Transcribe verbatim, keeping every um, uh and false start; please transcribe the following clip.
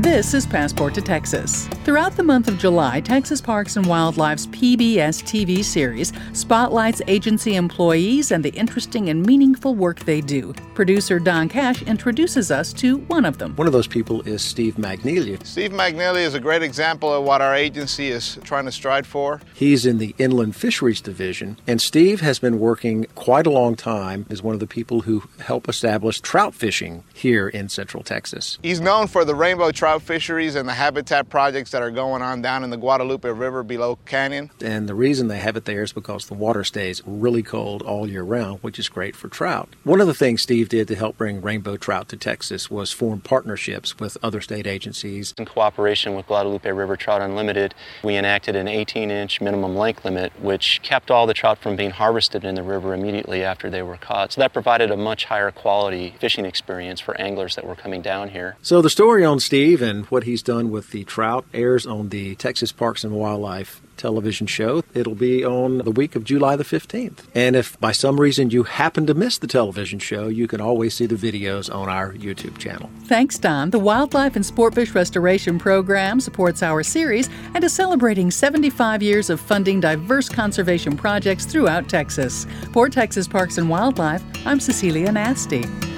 This is Passport to Texas. Throughout the month of July, Texas Parks and Wildlife's P B S T V series spotlights agency employees and the interesting and meaningful work they do. Producer Don Cash introduces us to one of them. One of those people is Steve Magnelia. Steve Magnelia is a great example of what our agency is trying to strive for. He's in the Inland Fisheries Division, and Steve has been working quite a long time as one of the people who help establish trout fishing here in Central Texas. He's known for the rainbow trout fisheries and the habitat projects that are going on down in the Guadalupe River below Canyon. And the reason they have it there is because the water stays really cold all year round, which is great for trout. One of the things Steve did to help bring rainbow trout to Texas was form partnerships with other state agencies. In cooperation with Guadalupe River Trout Unlimited, we enacted an eighteen inch minimum length limit, which kept all the trout from being harvested in the river immediately after they were caught. So that provided a much higher quality fishing experience for anglers that were coming down here. So the story on Steve and what he's done with the trout airs on the Texas Parks and Wildlife television show. It'll be on the week of July the fifteenth. And if by some reason you happen to miss the television show, you can always see the videos on our YouTube channel. Thanks, Don. The Wildlife and Sportfish Restoration Program supports our series and is celebrating seventy-five years of funding diverse conservation projects throughout Texas. For Texas Parks and Wildlife, I'm Cecilia Nasty.